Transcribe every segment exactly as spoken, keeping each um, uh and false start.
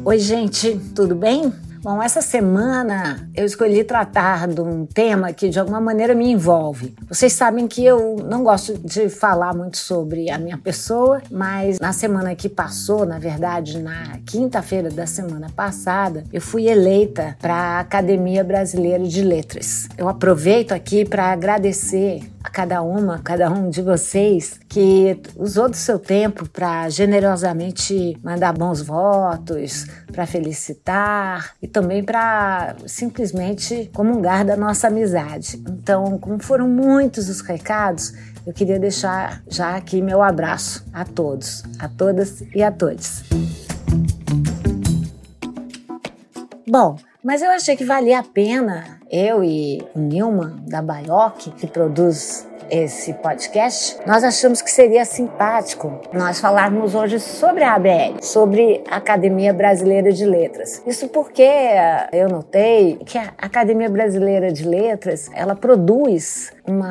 Oi, gente, tudo bem? Bom, essa semana eu escolhi tratar de um tema que de alguma maneira me envolve. Vocês sabem que eu não gosto de falar muito sobre a minha pessoa, mas na semana que passou, na verdade, na quinta-feira da semana passada, eu fui eleita para a Academia Brasileira de Letras. Eu aproveito aqui para agradecer a cada uma, cada um de vocês que usou do seu tempo para generosamente mandar bons votos, para felicitar e também para simplesmente comungar da nossa amizade. Então, como foram muitos os recados, eu queria deixar já aqui meu abraço a todos, a todas e a todos. Bom, mas eu achei que valia a pena, eu e o Nilman, da Baioc, que produz esse podcast, nós achamos que seria simpático nós falarmos hoje sobre a A B L, sobre a Academia Brasileira de Letras. Isso porque eu notei que a Academia Brasileira de Letras, ela produz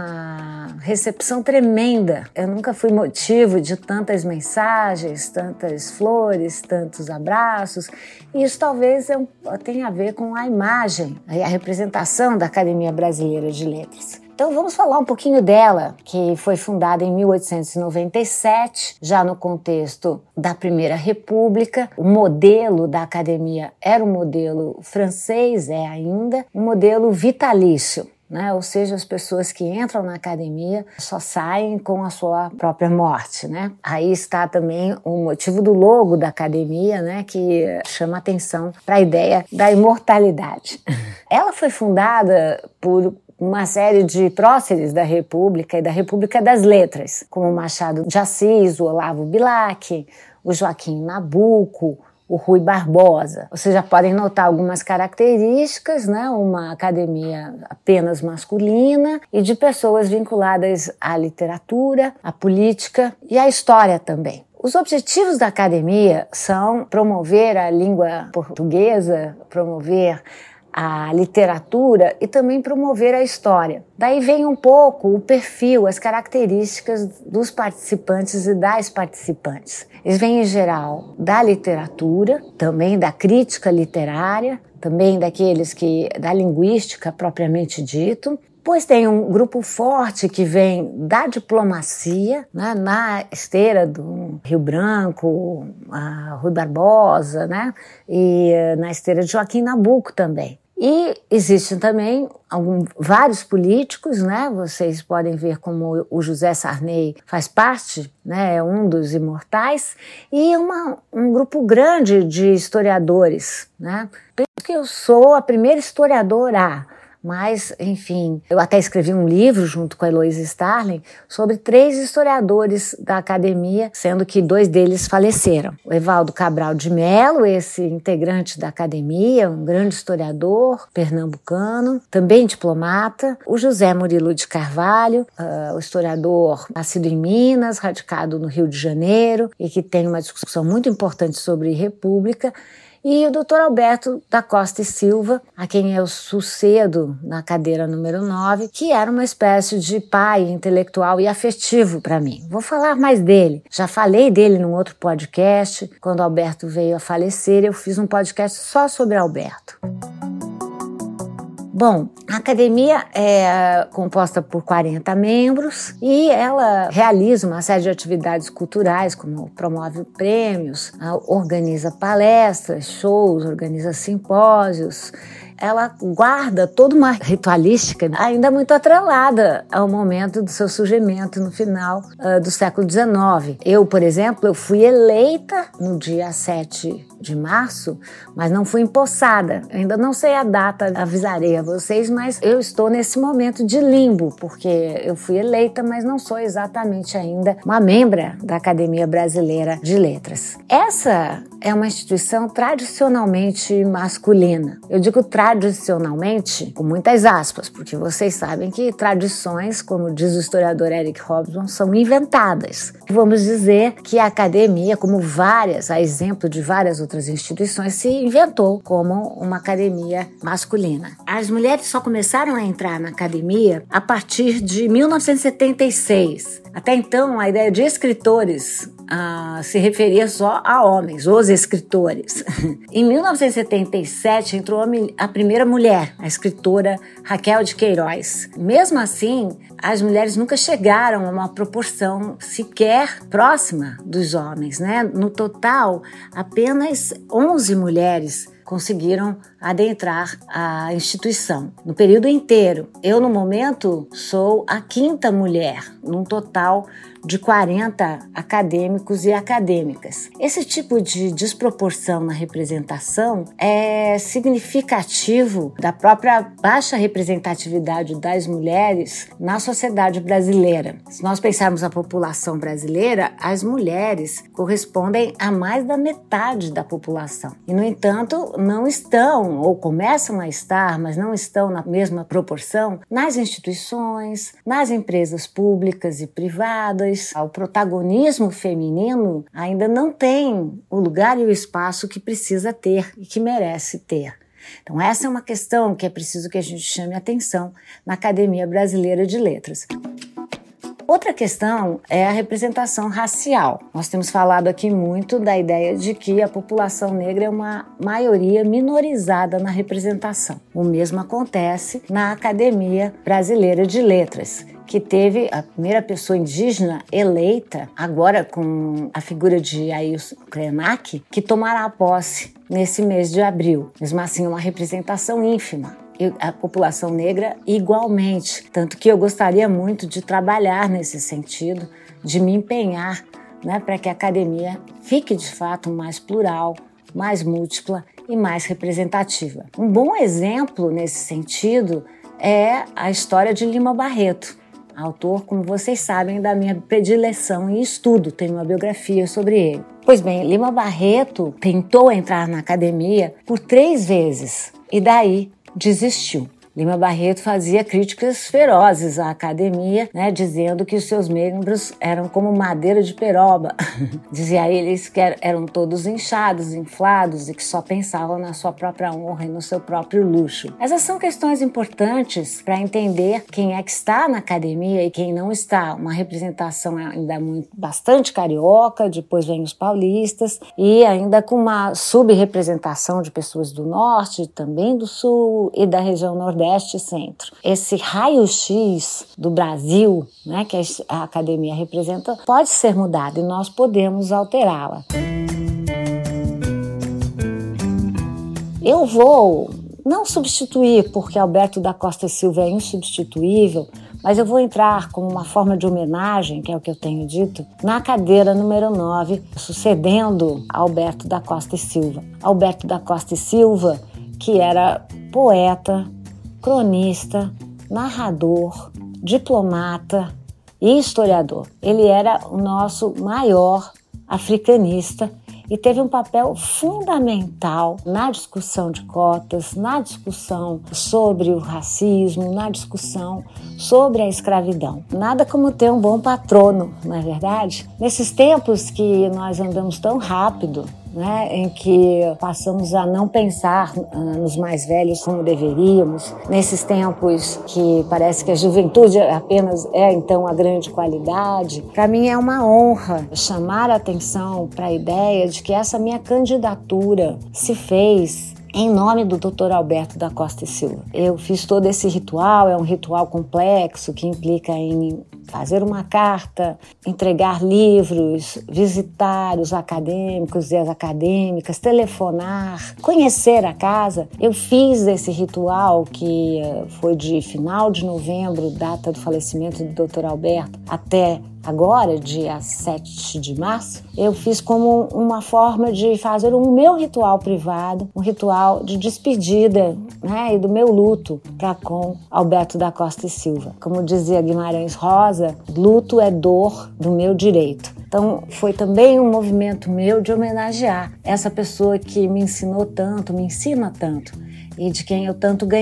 uma recepção tremenda. Eu nunca fui motivo de tantas mensagens, tantas flores, tantos abraços. E isso talvez tenha a ver com a imagem e a representação da Academia Brasileira de Letras. Então vamos falar um pouquinho dela, que foi fundada em mil oitocentos e noventa e sete, já no contexto da Primeira República. O modelo da academia era um modelo francês, é ainda, um modelo vitalício. Né? Ou seja, as pessoas que entram na academia só saem com a sua própria morte. Né? Aí está também o motivo do logo da academia, né? Que chama atenção para a ideia da imortalidade. Ela foi fundada por uma série de próceres da República e da República das Letras, como o Machado de Assis, o Olavo Bilac, o Joaquim Nabuco, o Rui Barbosa. Vocês já podem notar algumas características, né? Uma academia apenas masculina e de pessoas vinculadas à literatura, à política e à história também. Os objetivos da academia são promover a língua portuguesa, promover a literatura e também promover a história. Daí vem um pouco o perfil, as características dos participantes e das participantes. Eles vêm, em geral, da literatura, também da crítica literária, também daqueles que da linguística propriamente dito. Pois tem um grupo forte que vem da diplomacia, né, na esteira do Rio Branco, a Rui Barbosa, né, e na esteira de Joaquim Nabuco também. E existem também algum, vários políticos, né? Vocês podem ver como o José Sarney faz parte, né? É um dos imortais, e uma, um grupo grande de historiadores, né? Penso que eu sou a primeira historiadora, mas, enfim, eu até escrevi um livro junto com a Heloísa Starling sobre três historiadores da academia, sendo que dois deles faleceram. O Evaldo Cabral de Mello, esse integrante da academia, um grande historiador pernambucano, também diplomata. O José Murilo de Carvalho, uh, o historiador nascido em Minas, radicado no Rio de Janeiro, e que tem uma discussão muito importante sobre república. E o doutor Alberto da Costa e Silva, a quem eu sucedo na cadeira número nove, que era uma espécie de pai intelectual e afetivo para mim. Vou falar mais dele. Já falei dele num outro podcast. Quando Alberto veio a falecer, eu fiz um podcast só sobre Alberto. Bom, a academia é composta por quarenta membros e ela realiza uma série de atividades culturais, como promove prêmios, organiza palestras, shows, organiza simpósios. Ela guarda toda uma ritualística ainda muito atrelada ao momento do seu surgimento no final uh, do século dezenove. Eu, por exemplo, eu fui eleita no dia sete de março, mas não fui empossada. Eu ainda não sei a data, avisarei a vocês, mas eu estou nesse momento de limbo, porque eu fui eleita, mas não sou exatamente ainda uma membra da Academia Brasileira de Letras. Essa é uma instituição tradicionalmente masculina. Eu digo tradicionalmente com muitas aspas, porque vocês sabem que tradições, como diz o historiador Eric Hobsbawm, são inventadas. Vamos dizer que a academia, como várias, a exemplo de várias outras instituições, se inventou como uma academia masculina. As mulheres só começaram a entrar na academia a partir de mil novecentos e setenta e seis. Até então, a ideia de escritores ah, se referia só a homens, os escritores. Em mil novecentos e setenta e sete entrou a, a primeira mulher, a escritora Raquel de Queiroz. Mesmo assim, as mulheres nunca chegaram a uma proporção sequer próxima dos homens, né? No total, apenas onze mulheres conseguiram adentrar a instituição. No período inteiro, eu no momento sou a quinta mulher, num total de quarenta acadêmicos e acadêmicas. Esse tipo de desproporção na representação é significativo da própria baixa representatividade das mulheres na sociedade brasileira. Se nós pensarmos a população brasileira, as mulheres correspondem a mais da metade da população. E, no entanto, não estão, ou começam a estar, mas não estão na mesma proporção, nas instituições, nas empresas públicas e privadas. O protagonismo feminino ainda não tem o lugar e o espaço que precisa ter e que merece ter. Então, essa é uma questão que é preciso que a gente chame atenção na Academia Brasileira de Letras. Outra questão é a representação racial. Nós temos falado aqui muito da ideia de que a população negra é uma maioria minorizada na representação. O mesmo acontece na Academia Brasileira de Letras, que teve a primeira pessoa indígena eleita, agora com a figura de Ailton Krenak, que tomará posse nesse mês de abril. Mesmo assim, uma representação ínfima. E a população negra igualmente. Tanto que eu gostaria muito de trabalhar nesse sentido, de me empenhar, né, para que a academia fique de fato mais plural, mais múltipla e mais representativa. Um bom exemplo nesse sentido é a história de Lima Barreto, autor, como vocês sabem, da minha predileção e estudo, tenho uma biografia sobre ele. Pois bem, Lima Barreto tentou entrar na academia por três vezes e daí desistiu. Lima Barreto fazia críticas ferozes à academia, né, dizendo que os seus membros eram como madeira de peroba. Dizia eles que eram todos inchados, inflados e que só pensavam na sua própria honra e no seu próprio luxo. Essas são questões importantes para entender quem é que está na academia e quem não está. Uma representação ainda muito, bastante carioca, depois vem os paulistas e ainda com uma subrepresentação de pessoas do norte, também do sul e da região nordeste e centro. Esse raio-x do Brasil, né, que a academia representa, pode ser mudado e nós podemos alterá-la. Eu vou não substituir, porque Alberto da Costa e Silva é insubstituível, mas eu vou entrar como uma forma de homenagem, que é o que eu tenho dito, na cadeira número nove, sucedendo Alberto da Costa e Silva. Alberto da Costa e Silva, que era poeta, cronista, narrador, diplomata e historiador. Ele era o nosso maior africanista e teve um papel fundamental na discussão de cotas, na discussão sobre o racismo, na discussão sobre a escravidão. Nada como ter um bom patrono, não é verdade? Nesses tempos que nós andamos tão rápido, né, em que passamos a não pensar uh, nos mais velhos como deveríamos, nesses tempos que parece que a juventude apenas é então a grande qualidade, para mim é uma honra chamar a atenção para a ideia de que essa minha candidatura se fez em nome do doutor Alberto da Costa e Silva. Eu fiz todo esse ritual, é um ritual complexo que implica em fazer uma carta, entregar livros, visitar os acadêmicos e as acadêmicas, telefonar, conhecer a casa. Eu fiz esse ritual que foi de final de novembro, data do falecimento do doutor Alberto, até agora, dia sete de março, eu fiz como uma forma de fazer o meu ritual privado, um ritual de despedida, né, e do meu luto para com Alberto da Costa e Silva. Como dizia Guimarães Rosa, luto é dor do meu direito. Então, foi também um movimento meu de homenagear essa pessoa que me ensinou tanto, me ensina tanto e de quem eu tanto ganhei.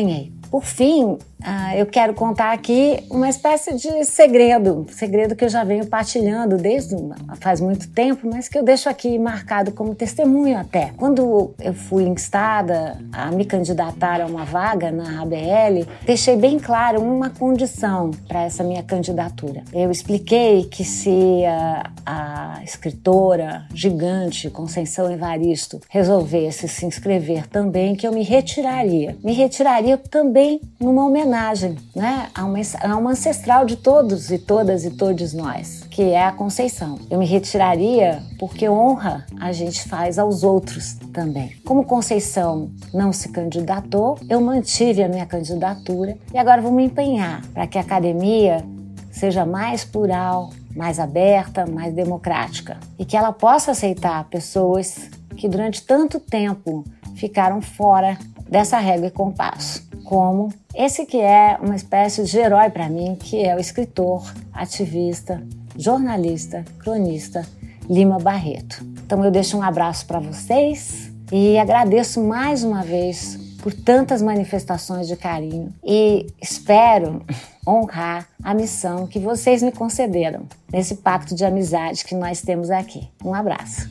Por fim, uh, eu quero contar aqui uma espécie de segredo, segredo que eu já venho partilhando desde faz muito tempo, mas que eu deixo aqui marcado como testemunho até. Quando eu fui instada a me candidatar a uma vaga na A B L, deixei bem claro uma condição para essa minha candidatura. Eu expliquei que se a, a escritora gigante Conceição Evaristo resolvesse se inscrever também, que eu me retiraria. Me retiraria também numa homenagem, né, a, uma, a uma ancestral de todos e todas e todos nós, que é a Conceição. Eu me retiraria porque honra a gente faz aos outros também. Como Conceição não se candidatou, eu mantive a minha candidatura e agora vou me empenhar para que a academia seja mais plural, mais aberta, mais democrática e que ela possa aceitar pessoas que durante tanto tempo ficaram fora dessa régua e compasso, como esse que é uma espécie de herói para mim, que é o escritor, ativista, jornalista, cronista Lima Barreto. Então eu deixo um abraço para vocês e agradeço mais uma vez por tantas manifestações de carinho e espero honrar a missão que vocês me concederam nesse pacto de amizade que nós temos aqui. Um abraço.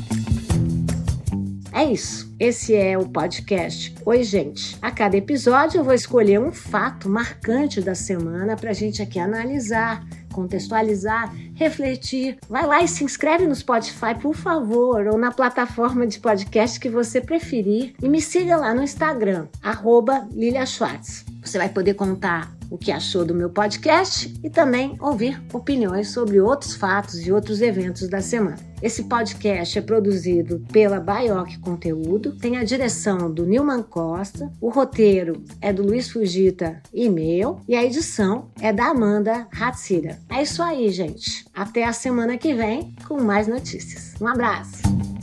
É isso, esse é o podcast Oi Gente. A cada episódio eu vou escolher um fato marcante da semana para a gente aqui analisar, contextualizar, refletir. Vai lá e se inscreve no Spotify, por favor, ou na plataforma de podcast que você preferir e me siga lá no Instagram, arroba Lilia Schwartz. Você vai poder contar o que achou do meu podcast e também ouvir opiniões sobre outros fatos e outros eventos da semana. Esse podcast é produzido pela Baioc Conteúdo, tem a direção do Nilman Costa, o roteiro é do Luiz Fujita e meu, e a edição é da Amanda Hatsira. É isso aí, gente. Até a semana que vem com mais notícias. Um abraço!